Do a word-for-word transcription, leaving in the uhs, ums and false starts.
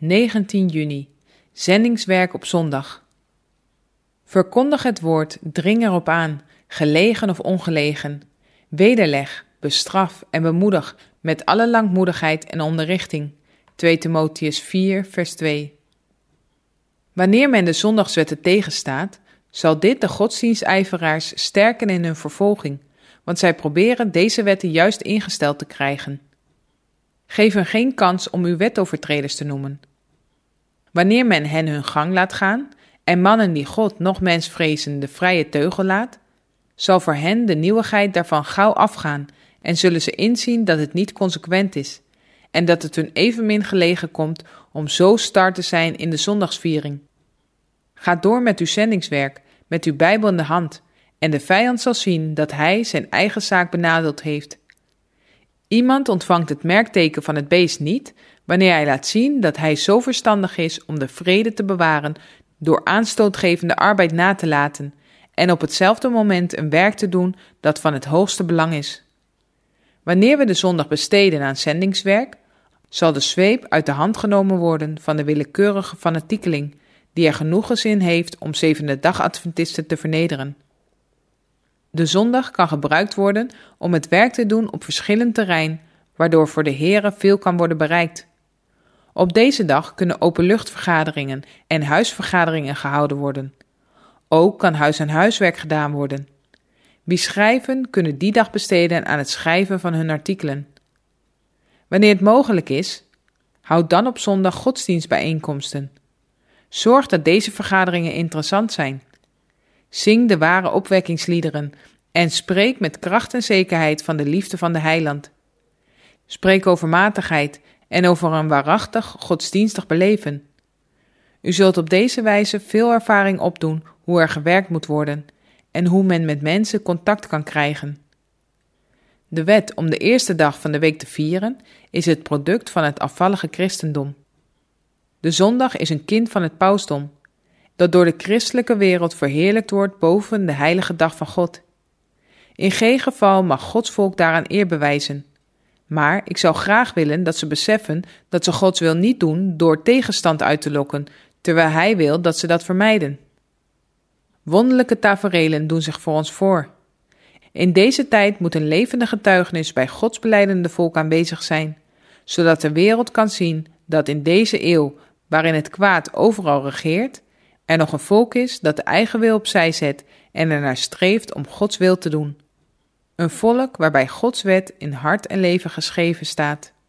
negentien juni, zendingswerk op zondag. Verkondig het woord, dring erop aan, gelegen of ongelegen. Wederleg, bestraf en bemoedig met alle langmoedigheid en onderrichting. twee Timotheüs vier, vers twee. Wanneer men de zondagswetten tegenstaat, zal dit de godsdienstijveraars sterken in hun vervolging, want zij proberen deze wetten juist ingesteld te krijgen. Geef hen geen kans om u wetovertreders te noemen. Wanneer men hen hun gang laat gaan en mannen die God noch mens vrezen de vrije teugel laat, zal voor hen de nieuwigheid daarvan gauw afgaan en zullen ze inzien dat het niet consequent is en dat het hun evenmin gelegen komt om zo star te zijn in de zondagsviering. Ga door met uw zendingswerk, met uw Bijbel in de hand, en de vijand zal zien dat hij zijn eigen zaak benadeeld heeft. Iemand ontvangt het merkteken van het beest niet, wanneer hij laat zien dat hij zo verstandig is om de vrede te bewaren door aanstootgevende arbeid na te laten en op hetzelfde moment een werk te doen dat van het hoogste belang is. Wanneer we de zondag besteden aan zendingswerk, zal de zweep uit de hand genomen worden van de willekeurige fanatiekeling, die er genoegens in heeft om zevende-dag-adventisten te vernederen. De zondag kan gebruikt worden om het werk te doen op verschillend terrein, waardoor voor de Here veel kan worden bereikt. Op deze dag kunnen openluchtvergaderingen en huisvergaderingen gehouden worden. Ook kan huis-aan-huiswerk gedaan worden. Wie schrijven, kunnen die dag besteden aan het schrijven van hun artikelen. Wanneer het mogelijk is, houd dan op zondag godsdienstbijeenkomsten. Zorg dat deze vergaderingen interessant zijn. Zing de ware opwekkingsliederen en spreek met kracht en zekerheid van de liefde van de Heiland. Spreek over matigheid en over een waarachtig godsdienstig beleven. U zult op deze wijze veel ervaring opdoen hoe er gewerkt moet worden en hoe men met mensen contact kan krijgen. De wet om de eerste dag van de week te vieren is het product van het afvallige christendom. De zondag is een kind van het pausdom, dat door de christelijke wereld verheerlijkt wordt boven de heilige dag van God. In geen geval mag Gods volk daaraan eer bewijzen. Maar ik zou graag willen dat ze beseffen dat ze Gods wil niet doen door tegenstand uit te lokken, terwijl Hij wil dat ze dat vermijden. Wonderlijke taferelen doen zich voor ons voor. In deze tijd moet een levende getuigenis bij Gods belijdende volk aanwezig zijn, zodat de wereld kan zien dat in deze eeuw, waarin het kwaad overal regeert, er nog een volk is dat de eigen wil opzij zet en ernaar streeft om Gods wil te doen. Een volk waarbij Gods wet in hart en leven geschreven staat.